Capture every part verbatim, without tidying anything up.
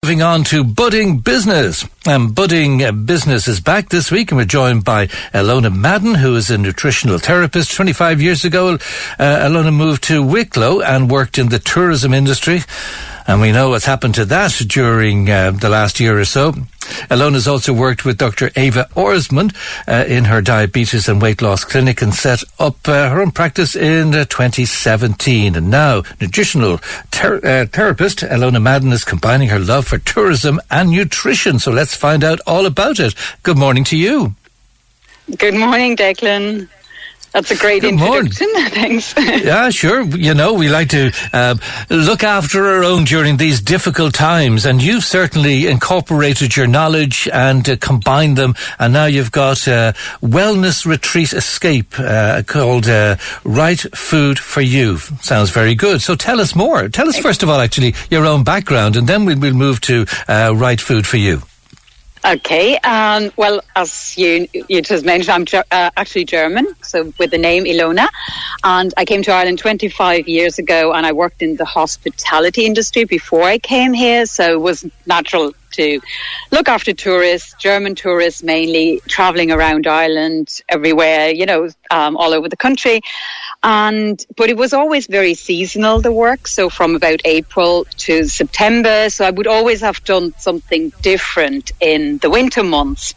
Moving on to budding business. Um, budding uh, business is back this week, and we're joined by Ilona Madden, who is a nutritional therapist. twenty-five years ago, uh, Ilona moved to Wicklow and worked in the tourism industry. And we know what's happened to that during uh, the last year or so. Ilona's also worked with Doctor Eva Orsmond uh, in her diabetes and weight loss clinic and set up uh, her own practice in uh, twenty seventeen. And now, nutritional ter- uh, therapist Ilona Madden is combining her love for tourism and nutrition. So let's find out all about it. Good morning to you. Good morning, Declan. That's a great Good introduction. Morning. Thanks. Yeah, sure. You know, we like to uh, look after our own during these difficult times, and you've certainly incorporated your knowledge and uh, combined them, and now you've got a wellness retreat escape uh, called uh, Right Food for You. Sounds very good. So tell us more. Tell us, first of all, actually, your own background, and then we'll, we'll move to uh, Right Food for You. Okay. Um, well, as you you just mentioned, I'm ger- uh, actually German, so with the name Ilona. And I came to Ireland twenty-five years ago, and I worked in the hospitality industry before I came here, so it was natural to look after tourists, German tourists mainly, travelling around Ireland, everywhere, you know, um, all over the country. And but it was always very seasonal, the work, so from about April to September. So I would always have done something different in the winter months.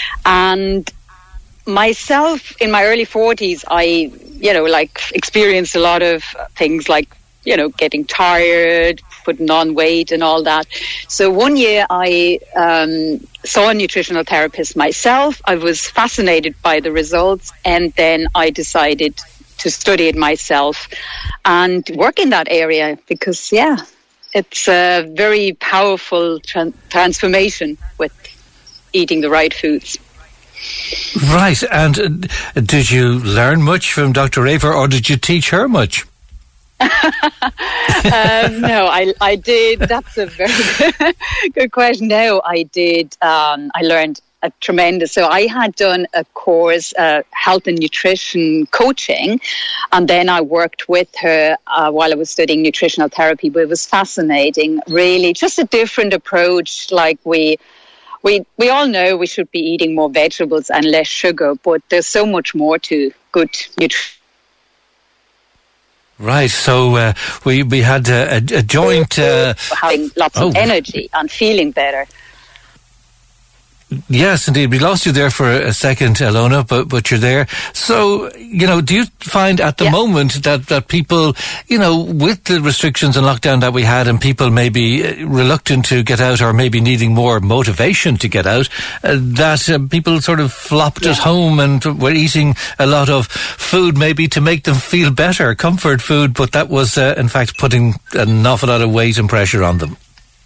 And myself, in my early forties, I, you know, like experienced a lot of things like, you know, getting tired, putting on weight and all that. So one year I um, saw a nutritional therapist myself. I was fascinated by the results, and then I decided to study it myself and work in that area because, yeah, it's a very powerful tra- transformation with eating the right foods. Right. And uh, did you learn much from Doctor Eva, or did you teach her much? um, no, I I did. That's a very good, good question. No, I did. Um, I learned a tremendous. So I had done a course, uh, health and nutrition coaching, and then I worked with her uh, while I was studying nutritional therapy. But it was fascinating. Really, just a different approach. Like we. We we all know we should be eating more vegetables and less sugar, but there's so much more to good nutrition. Right, so uh, we we had a, a, a joint... Uh, having lots oh. of energy and feeling better. Yes, indeed. We lost you there for a second, Ilona, but but you're there. So, you know, do you find at the yeah. moment that, that people, you know, with the restrictions and lockdown that we had, and people maybe reluctant to get out or maybe needing more motivation to get out, uh, that uh, people sort of flopped yeah. at home and were eating a lot of food maybe to make them feel better, comfort food, but that was, uh, in fact, putting an awful lot of weight and pressure on them.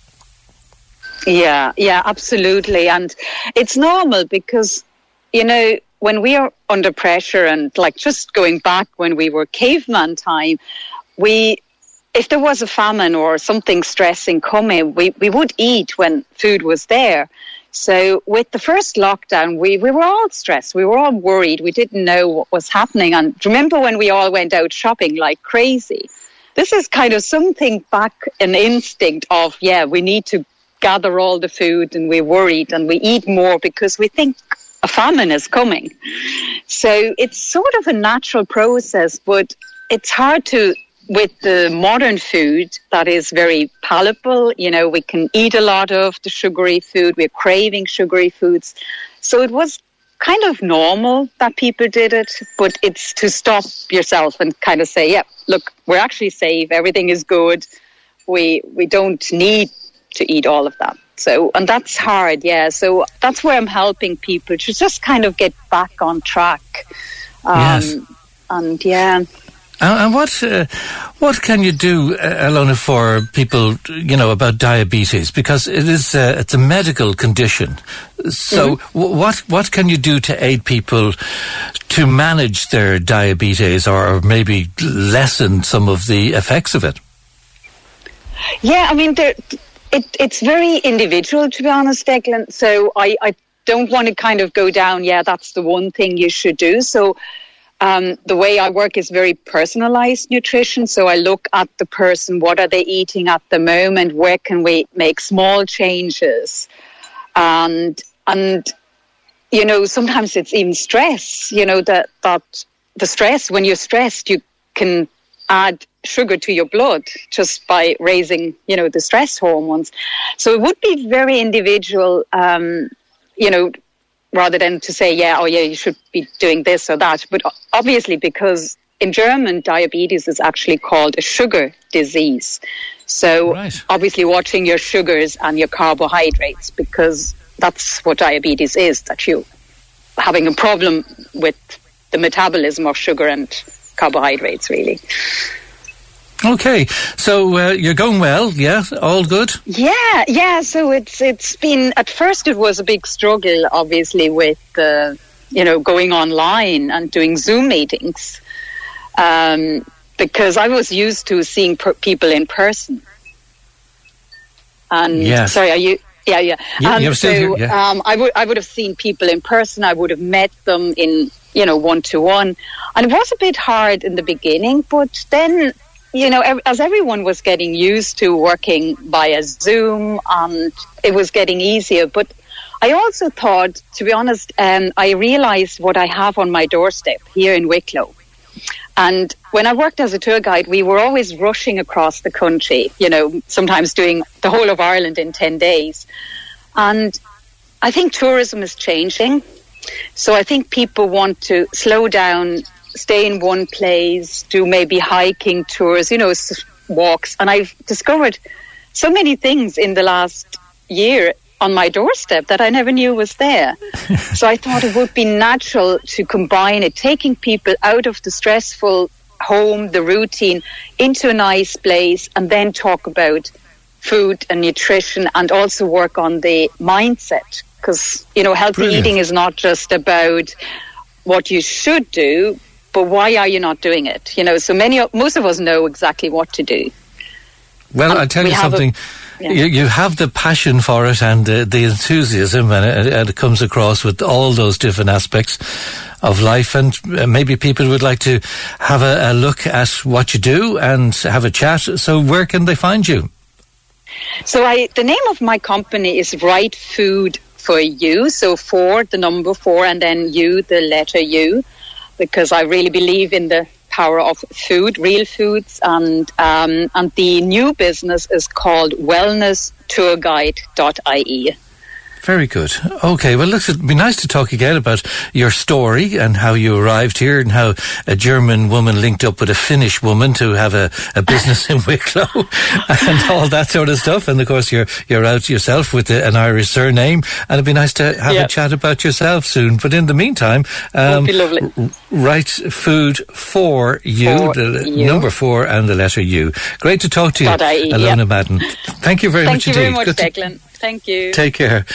Yeah, yeah, absolutely. And it's normal because, you know, when we are under pressure and like just going back when we were caveman time, we, if there was a famine or something stressing coming, we, we would eat when food was there. So with the first lockdown, we, we were all stressed. We were all worried. We didn't know what was happening. And remember when we all went out shopping like crazy? This is kind of something back, an instinct of, yeah, we need to gather all the food, and we're worried and we eat more because we think a famine is coming. So it's sort of a natural process, but it's hard to, with the modern food that is very palatable, you know, we can eat a lot of the sugary food, we're craving sugary foods. So it was kind of normal that people did it, but it's to stop yourself and kind of say, yeah, look, we're actually safe, everything is good, we we don't need to eat all of that. So, and that's hard, yeah. So that's where I'm helping people to just kind of get back on track. Um, yes. And yeah. And, and what uh, what can you do, uh, Ilona, for people, you know, about diabetes? Because it is uh, it's a medical condition. So mm-hmm. w- what what can you do to aid people to manage their diabetes, or maybe lessen some of the effects of it? Yeah, I mean, there. It, it's very individual, to be honest, Declan. So I, I don't want to kind of go down, yeah, that's the one thing you should do. So Um, the way I work is very personalized nutrition. So I look at the person, what are they eating at the moment? Where can we make small changes? And, and, you know, sometimes it's even stress, you know, that, that the stress, when you're stressed, you can add sugar to your blood just by raising, you know, the stress hormones. So it would be very individual, um, you know, rather than to say, yeah, oh yeah, you should be doing this or that. But obviously, because in German, diabetes is actually called a sugar disease. So right. Obviously watching your sugars and your carbohydrates, because that's what diabetes is, that you're having a problem with the metabolism of sugar and carbohydrates, really. Okay, so uh, you're going well, yeah? All good? Yeah, yeah. So it's it's been, at first it was a big struggle, obviously, with uh, you know, going online and doing Zoom meetings, um, because I was used to seeing per- people in person. And yes. sorry, are you? Yeah, yeah. yeah um, you're still so here, yeah. um, I would I would have seen people in person. I would have met them in, you know, one to one, and it was a bit hard in the beginning, but then, you know, as everyone was getting used to working via Zoom, and it was getting easier. But I also thought, to be honest, um, I realised what I have on my doorstep here in Wicklow. And when I worked as a tour guide, we were always rushing across the country, you know, sometimes doing the whole of Ireland in ten days. And I think tourism is changing. So I think people want to slow down, stay in one place, do maybe hiking tours, you know, walks. And I've discovered so many things in the last year on my doorstep that I never knew was there. So I thought it would be natural to combine it, taking people out of the stressful home, the routine, into a nice place, and then talk about food and nutrition, and also work on the mindset. Because, you know, healthy Brilliant. Eating is not just about what you should do, but why are you not doing it? You know, so many, most of us know exactly what to do. Well, I'll tell you something. A, yeah. you, you have the passion for it and uh, the enthusiasm, and it, and it comes across with all those different aspects of life. And uh, maybe people would like to have a, a look at what you do and have a chat. So where can they find you? So I, the name of my company is Right Food for You. So four, the number four, and then you, the letter U, because I really believe in the power of food, real foods, and um, and the new business is called wellness tour guide dot I E. Very good. Okay, well, look, it'd be nice to talk again about your story and how you arrived here and how a German woman linked up with a Finnish woman to have a, a business in Wicklow and all that sort of stuff. And, of course, you're you're out yourself with a, an Irish surname, and it'd be nice to have yep. a chat about yourself soon. But in the meantime, um, be lovely. R- Right Food for You, for the you. number four and the letter U. Great to talk to you, I E, Ilona yep. Madden. Thank you very Thank much you indeed. very much, Good Declan. To- Thank you. Take care.